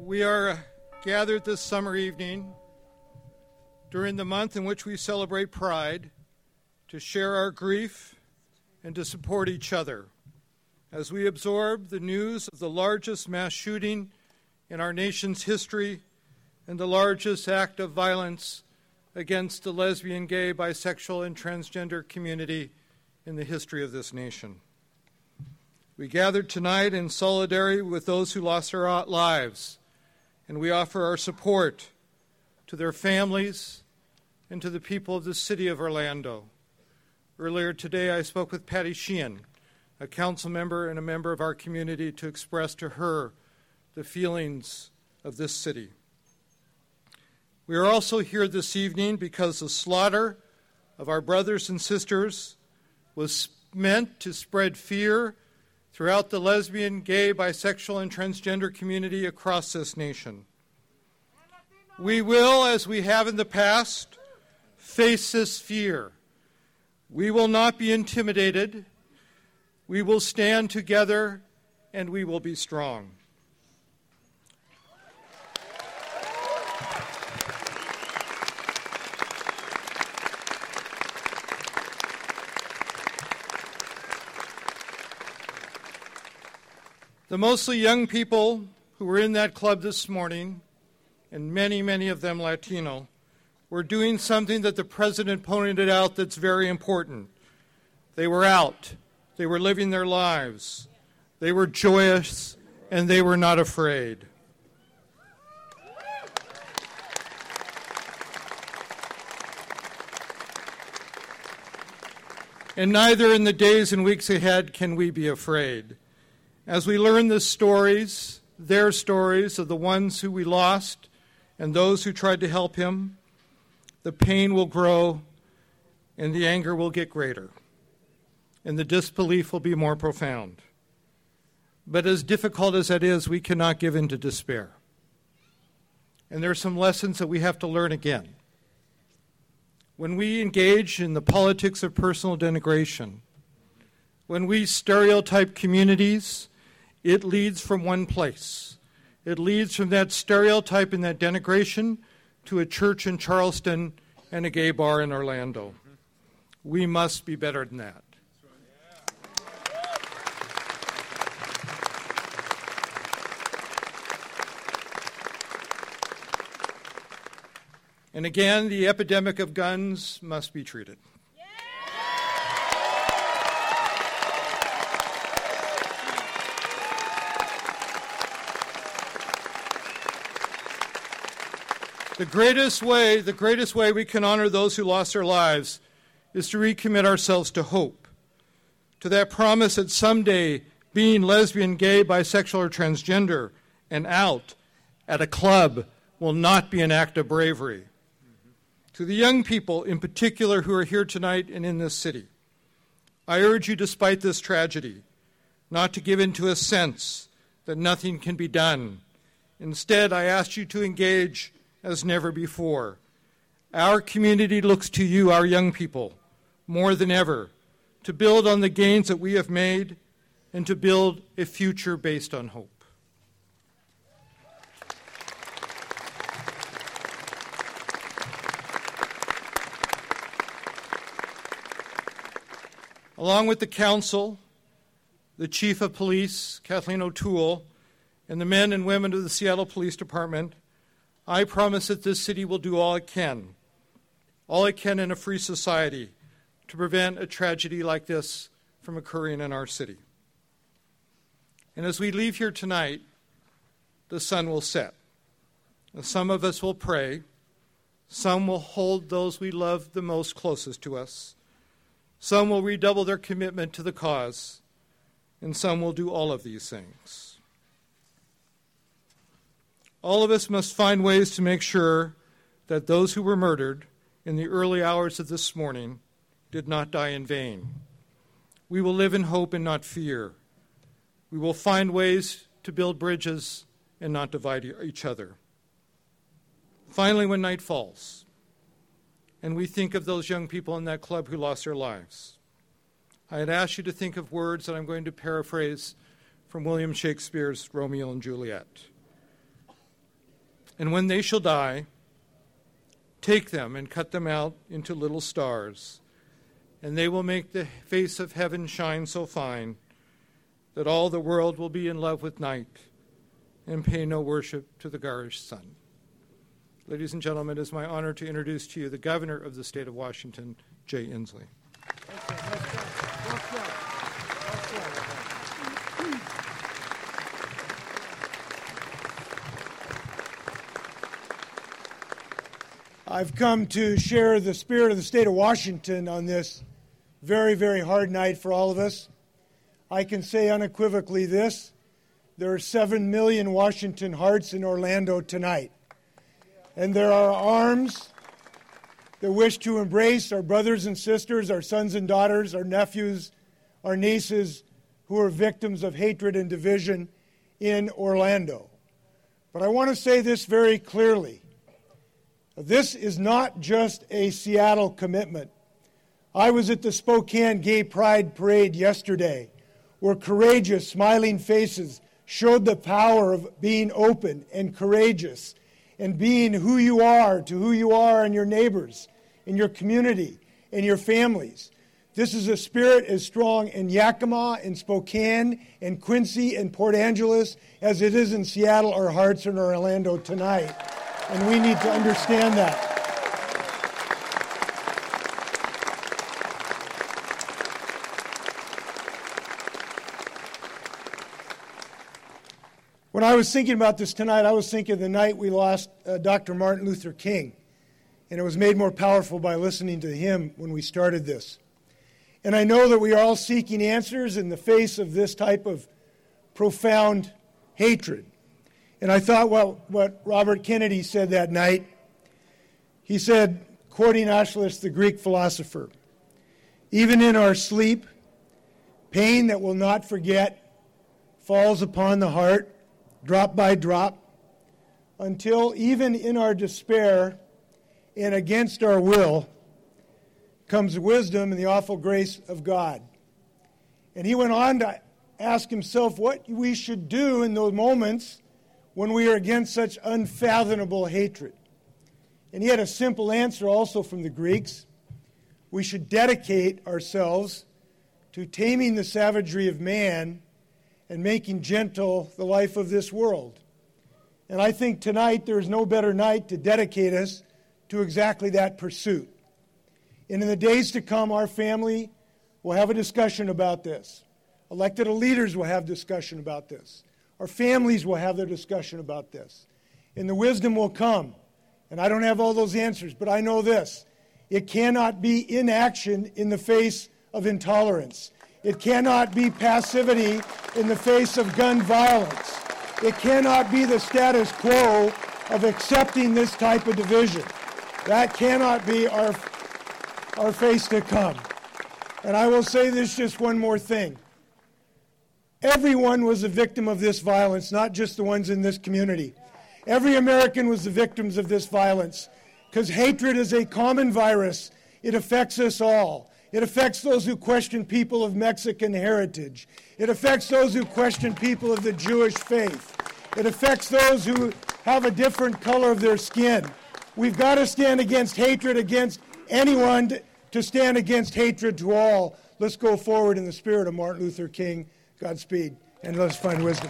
We are gathered this summer evening during the month in which we celebrate Pride to share our grief and to support each other as we absorb the news of the largest mass shooting in our nation's history and the largest act of violence against the lesbian, gay, bisexual, and transgender community in the history of this nation. We gathered tonight in solidarity with those who lost their lives, and we offer our support to their families and to the people of the city of Orlando. Earlier today, I spoke with Patty Sheehan, a council member and a member of our community, to express to her the feelings of this city. We are also here this evening because the slaughter of our brothers and sisters was meant to spread fear throughout the lesbian, gay, bisexual, and transgender community across this nation. We will, as we have in the past, face this fear. We will not be intimidated. We will stand together, and we will be strong. The mostly young people who were in that club this morning, and many of them Latino, were doing something that the president pointed out that's very important. They were out. They were living their lives. They were joyous, and they were not afraid. And neither in the days and weeks ahead can we be afraid. As we learn the stories, their stories of the ones who we lost and those who tried to help him, the pain will grow and the anger will get greater and the disbelief will be more profound. But as difficult as that is, we cannot give in to despair. And there are some lessons that we have to learn again. When we engage in the politics of personal denigration, when we stereotype communities, it leads from one place. It leads from that stereotype and that denigration to a church in Charleston and a gay bar in Orlando. We must be better than that. And again, the epidemic of guns must be treated. The greatest way we can honor those who lost their lives is to recommit ourselves to hope, to that promise that someday being lesbian, gay, bisexual, or transgender and out at a club will not be an act of bravery. To the young people in particular who are here tonight and in this city, I urge you, despite this tragedy, not to give in to a sense that nothing can be done. Instead, I ask you to engage as never before. Our community looks to you, our young people, more than ever, to build on the gains that we have made and to build a future based on hope. Along with the council, the chief of police, Kathleen O'Toole, and the men and women of the Seattle Police Department, I promise that this city will do all it can in a free society to prevent a tragedy like this from occurring in our city. And as we leave here tonight, the sun will set. Some of us will pray. Some will hold those we love the most closest to us. Some will redouble their commitment to the cause. And some will do all of these things. All of us must find ways to make sure that those who were murdered in the early hours of this morning did not die in vain. We will live in hope and not fear. We will find ways to build bridges and not divide each other. Finally, when night falls, and we think of those young people in that club who lost their lives, I'd ask you to think of words that I'm going to paraphrase from William Shakespeare's Romeo and Juliet. And when they shall die, take them and cut them out into little stars, and they will make the face of heaven shine so fine that all the world will be in love with night and pay no worship to the garish sun. Ladies and gentlemen, it is my honor to introduce to you the Governor of the State of Washington, Jay Inslee. I've come to share the spirit of the state of Washington on this very, very hard night for all of us. I can say unequivocally this: there are 7 million Washington hearts in Orlando tonight. And there are arms that wish to embrace our brothers and sisters, our sons and daughters, our nephews, our nieces who are victims of hatred and division in Orlando. But I want to say this very clearly. This is not just a Seattle commitment. I was at the Spokane Gay Pride Parade yesterday, where courageous, smiling faces showed the power of being open and courageous and being who you are to who you are and your neighbors, in your community, and your families. This is a spirit as strong in Yakima, in Spokane, in Quincy, and Port Angeles as it is in Seattle, our hearts, and Orlando tonight. And we need to understand that. When I was thinking about this tonight, I was thinking of the night we lost Dr. Martin Luther King. And it was made more powerful by listening to him when we started this. And I know that we are all seeking answers in the face of this type of profound hatred. And I thought what Robert Kennedy said that night. He said, quoting Aeschylus, the Greek philosopher, "Even in our sleep, pain that will not forget falls upon the heart, drop by drop, until even in our despair and against our will comes wisdom and the awful grace of God." And he went on to ask himself what we should do in those moments when we are against such unfathomable hatred. And he had a simple answer also from the Greeks. We should dedicate ourselves to taming the savagery of man and making gentle the life of this world. And I think tonight there is no better night to dedicate us to exactly that pursuit. And in the days to come, our family will have a discussion about this. Elected leaders will have discussion about this. Our families will have their discussion about this. And the wisdom will come. And I don't have all those answers, but I know this. It cannot be inaction in the face of intolerance. It cannot be passivity in the face of gun violence. It cannot be the status quo of accepting this type of division. That cannot be our face to come. And I will say this, just one more thing. Everyone was a victim of this violence, not just the ones in this community. Every American was the victims of this violence, because hatred is a common virus. It affects us all. It affects those who question people of Mexican heritage. It affects those who question people of the Jewish faith. It affects those who have a different color of their skin. We've got to stand against hatred against anyone, to stand against hatred to all. Let's go forward in the spirit of Martin Luther King. Godspeed, and let us find wisdom.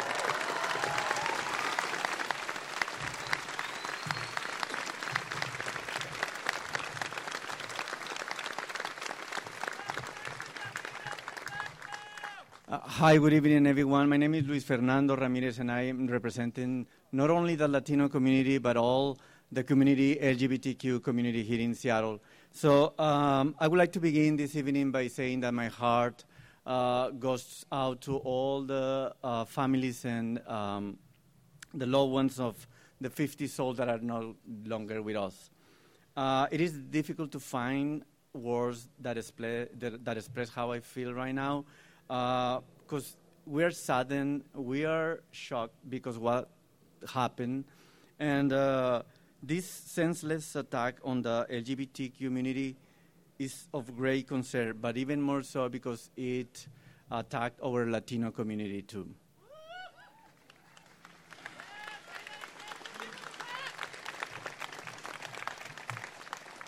Hi, good evening, everyone. My name is Luis Fernando Ramirez, and I am representing not only the Latino community, but all the community, LGBTQ community here in Seattle. So I would like to begin this evening by saying that my heart goes out to all the families and the loved ones of the 50 souls that are no longer with us. It is difficult to find words that express how I feel right now, because we are saddened, we are shocked because what happened, and this senseless attack on the LGBT community is of great concern, but even more so because it attacked our Latino community too.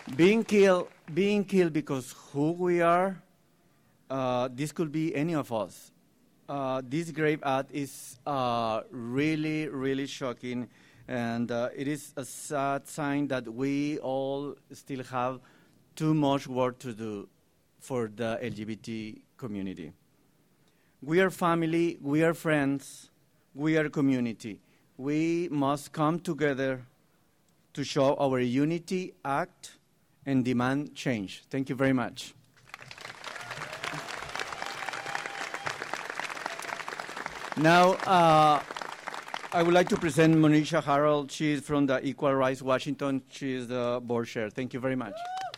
being killed because who we are, this could be any of us. This grave act is really, really shocking, and it is a sad sign that we all still have too much work to do for the LGBT community. We are family, we are friends, we are community. We must come together to show our unity, act, and demand change. Thank you very much. Now, I would like to present Monisha Harold. She is from the Equal Rights Washington. She is the board chair. Thank you very much.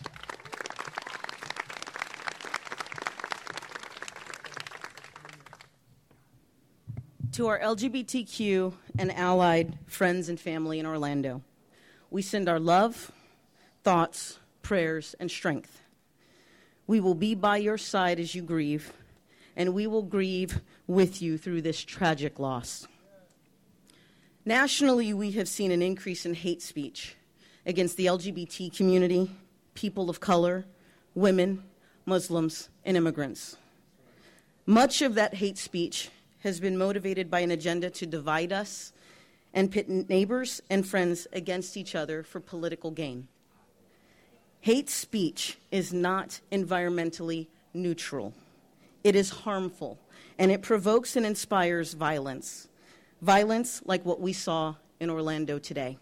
To our LGBTQ and allied friends and family in Orlando, we send our love, thoughts, prayers, and strength. We will be by your side as you grieve, and we will grieve with you through this tragic loss. Nationally, we have seen an increase in hate speech against the LGBT community, people of color, women, Muslims, and immigrants. Much of that hate speech has been motivated by an agenda to divide us and pit neighbors and friends against each other for political gain. Hate speech is not environmentally neutral. It is harmful, and it provokes and inspires violence. Violence like what we saw in Orlando today.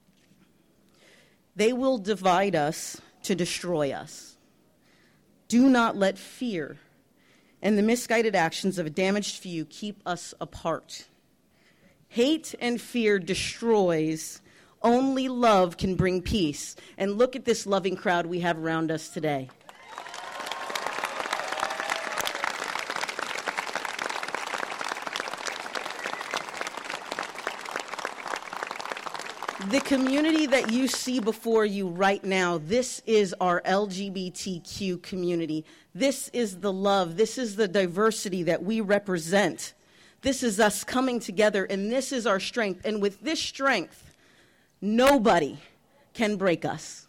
They will divide us to destroy us. Do not let fear and the misguided actions of a damaged few keep us apart. Hate and fear destroys. Only love can bring peace. And look at this loving crowd we have around us today. The community that you see before you right now, this is our LGBTQ community. This is the love. This is the diversity that we represent. This is us coming together, and this is our strength. And with this strength, nobody can break us.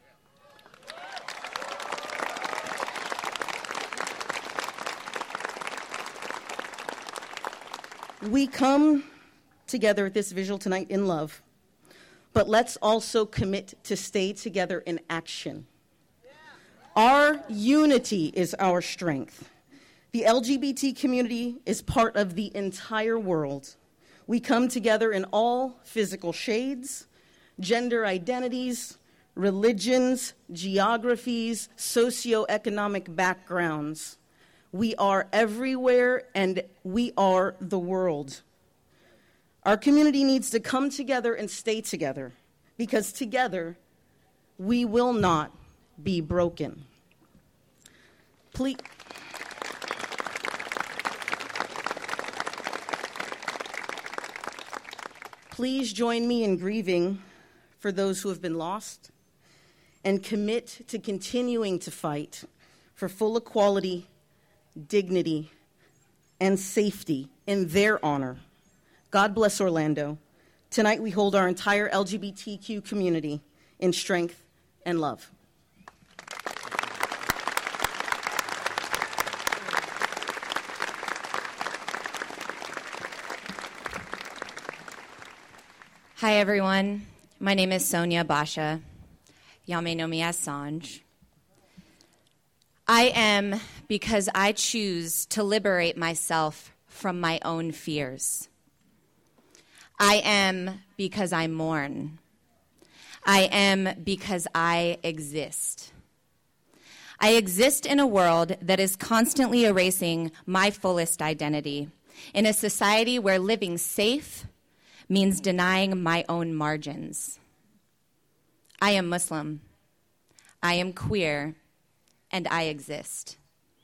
We come together at this visual tonight in love. But let's also commit to stay together in action. Our unity is our strength. The LGBT community is part of the entire world. We come together in all physical shades, gender identities, religions, geographies, socioeconomic backgrounds. We are everywhere, and we are the world. Our community needs to come together and stay together, because together we will not be broken. Please join me in grieving for those who have been lost and commit to continuing to fight for full equality, dignity, and safety in their honor. God bless Orlando. Tonight we hold our entire LGBTQ community in strength and love. Hi, everyone. My name is Sonia Basha. Y'all may know me as Sanj. I am because I choose to liberate myself from my own fears. I am because I mourn. I am because I exist. I exist in a world that is constantly erasing my fullest identity, in a society where living safe means denying my own margins. I am Muslim. I am queer, and I exist.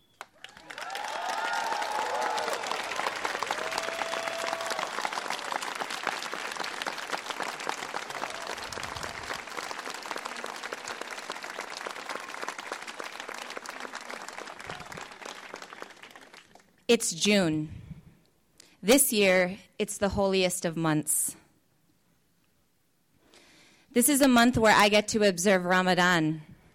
It's June. This year, it's the holiest of months. This is a month where I get to observe Ramadan,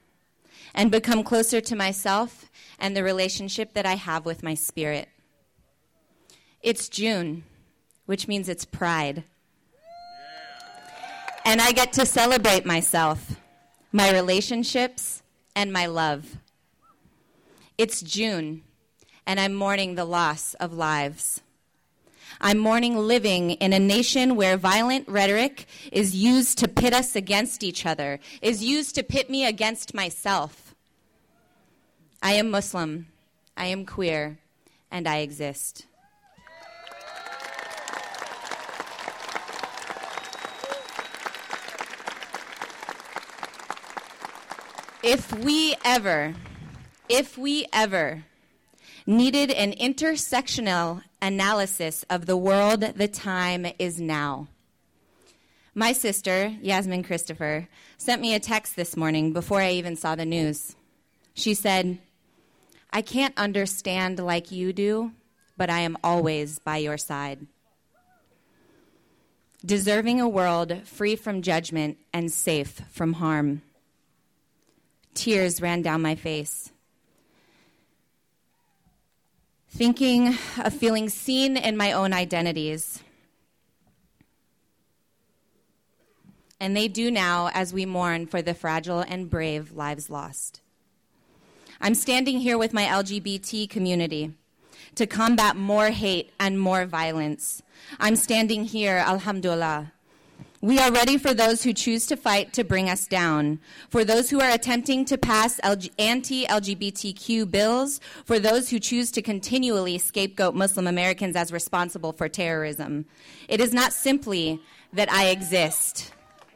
and become closer to myself and the relationship that I have with my spirit. It's June, which means it's Pride. And I get to celebrate myself, my relationships, and my love. It's June, and I'm mourning the loss of lives. I'm mourning living in a nation where violent rhetoric is used to pit us against each other, is used to pit me against myself. I am Muslim, I am queer, and I exist. If we ever needed an intersectional analysis of the world, the time is now. My sister, Yasmin Christopher, sent me a text this morning before I even saw the news. She said, "I can't understand like you do, but I am always by your side." Deserving a world free from judgment and safe from harm. Tears ran down my face. Thinking of feeling seen in my own identities. And they do now as we mourn for the fragile and brave lives lost. I'm standing here with my LGBT community to combat more hate and more violence. I'm standing here, alhamdulillah. We are ready for those who choose to fight to bring us down, for those who are attempting to pass anti-LGBTQ bills, for those who choose to continually scapegoat Muslim Americans as responsible for terrorism. It is not simply that I exist.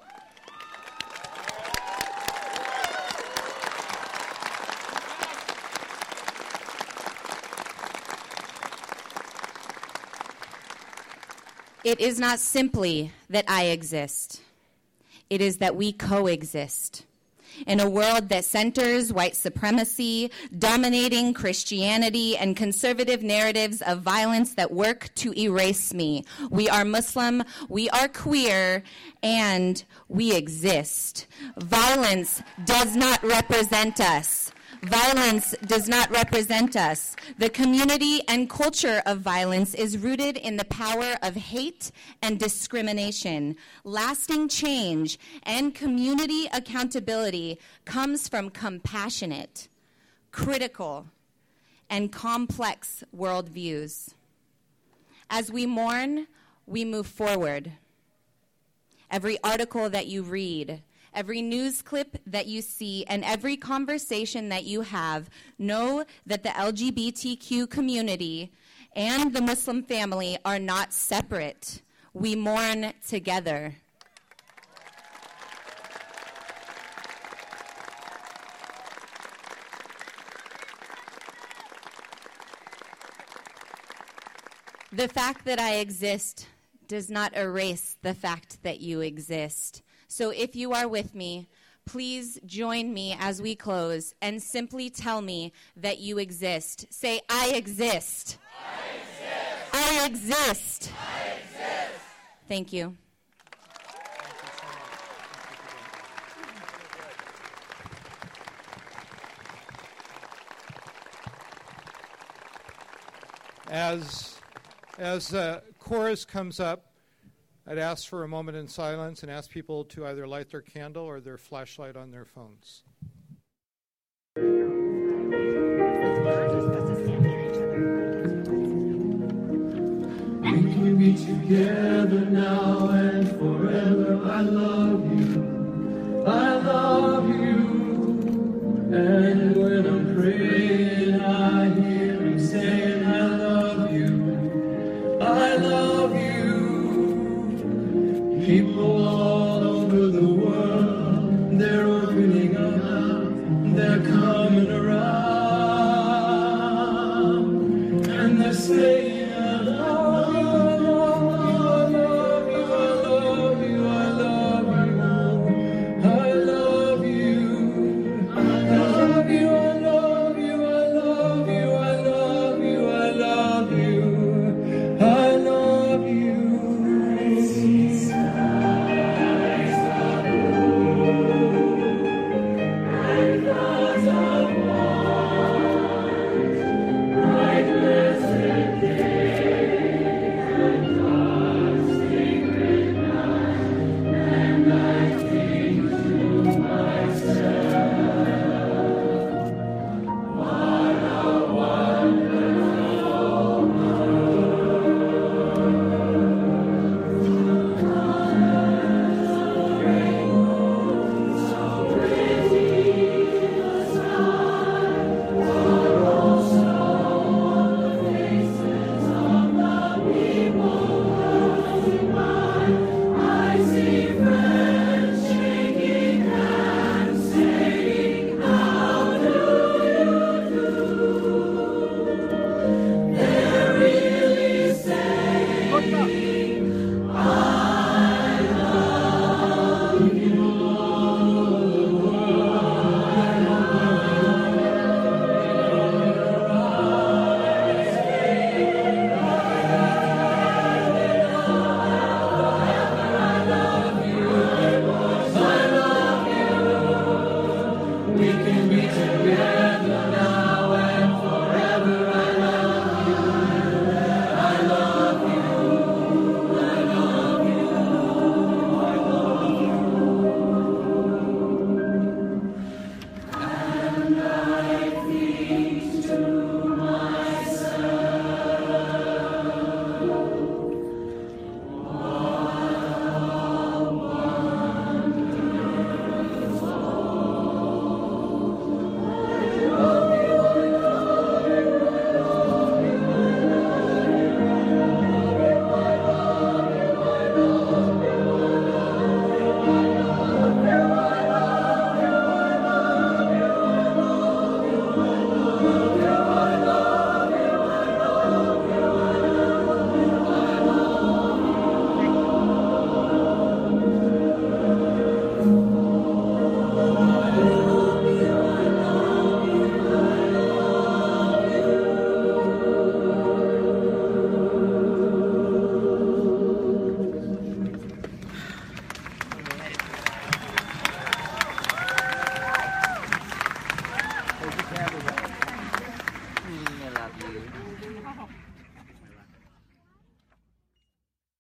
It is not simply that I exist. It is that we coexist. In a world that centers white supremacy, dominating Christianity, and conservative narratives of violence that work to erase me. We are Muslim, we are queer, and we exist. Violence does not represent us. Violence does not represent us. The community and culture of violence is rooted in the power of hate and discrimination. Lasting change and community accountability comes from compassionate, critical, and complex worldviews. As we mourn, we move forward. Every article that you read, every news clip that you see, and every conversation that you have, know that the LGBTQ community and the Muslim family are not separate. We mourn together. The fact that I exist does not erase the fact that you exist. So if you are with me, please join me as we close and simply tell me that you exist. Say, I exist. I exist. I exist. I exist. Thank you. As the chorus comes up, I'd ask for a moment in silence and ask people to either light their candle or their flashlight on their phones. We can be together now and forever. I love you. I love you. And when I'm praying, I hear him saying, I love you. I love you. People all over the world, they're opening up, they're coming around.